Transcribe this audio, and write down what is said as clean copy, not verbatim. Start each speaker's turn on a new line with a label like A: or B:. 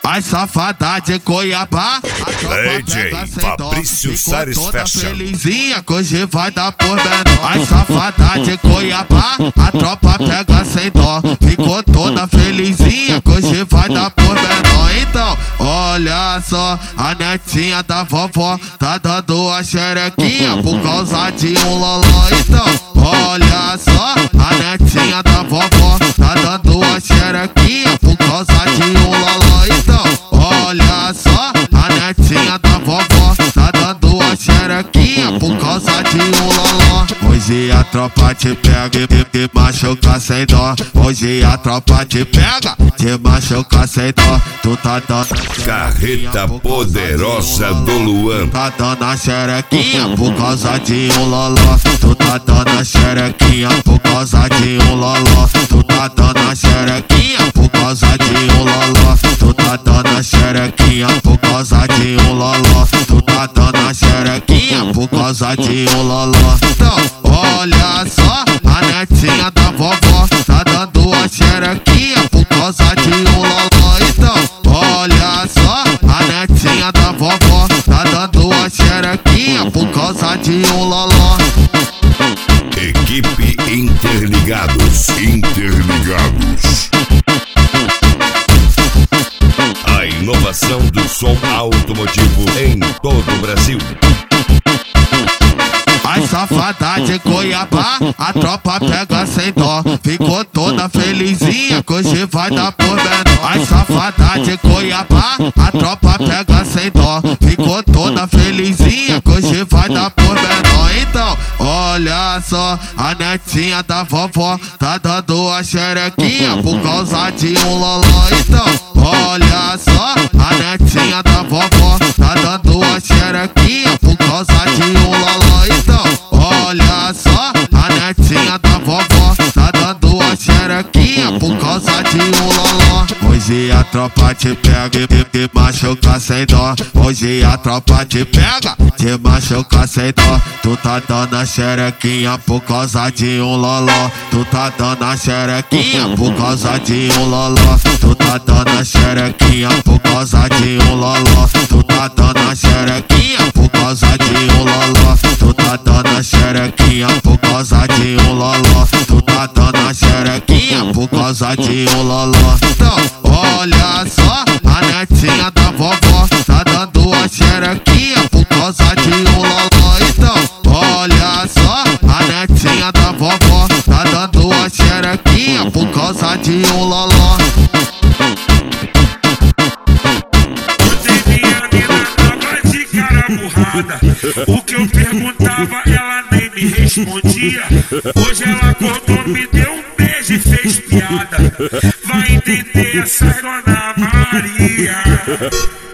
A: As safadas de Cuiabá,
B: DJ Fabrício Sares Fashion.
A: Felizinha que hoje vai dar por menor. As safadas de Cuiabá, a tropa pega sem dó. Ficou toda felizinha que hoje vai dar por menor. Então, olha só, a netinha da vovó tá dando a xerequinha por causa de um loló. Então, olha só, a netinha da vovó tá dando a xerequinha por causa de um loló. Então, olha só, a netinha da vovó tá dando a xerequinha por causa de um loló. Hoje a tropa te pega e machuca sem dó. Hoje a tropa te pega, te machuca sem dó. Tu tá dando
B: Carreta poderosa do Luan.
A: tá dando a xerequinha por causa de um loló. Tu tá dando a xerequinha por causa de um loló. Tu tá dando a xerequinha por causa de um loló. Tu tá dando a xerequinha por causa de um loló. Tu tá dando a xerequinha por causa de um loló. Então, olha só, a netinha da vovó tá dando a xerequinha por causa de um loló. Então, olha só, a netinha da vovó tá dando a xerequinha por causa de um loló.
B: Equipe Interligados. A inovação do som automotivo em todo o Brasil.
A: As safadas de Cuiabá, a tropa pega sem dó. Ficou toda felizinha que hoje vai dar por menor. As safadas de Cuiabá, a tropa pega sem dó. Ficou toda felizinha que hoje vai dar por menor. Então, olha só, a netinha da vovó tá dando a xerequinha por causa de um loló. Então, olha só, a netinha da vovó tá dando a xerequinha por causa de um loló. Então, olha só, a netinha da vovó tá dando a xerequinha por causa de um loló. Hoje a tropa te pega e machuca sem dó. Hoje a tropa te pega, te machuca sem dó. Tu tá dando a xerequinha por causa de um loló. Tu tá dando a xerequinha por causa de um loló. Tu tá dando a xerequinha por causa de um loló. Tu tá dando a xerequinha por causa de um loló. Tu tá dando a xerequinha por causa de um loló. Tu tá dando a xerequinha por causa de um loló. Então, olha só, a netinha da vovó tá dando a xerequinha por causa de um loló. Então, olha só, a netinha da vovó tá dando a xerequinha por causa de um loló.
C: O que eu perguntava, ela nem me respondia. Hoje ela acordou, me deu um beijo e fez piada. Vai entender essa Dona Maria.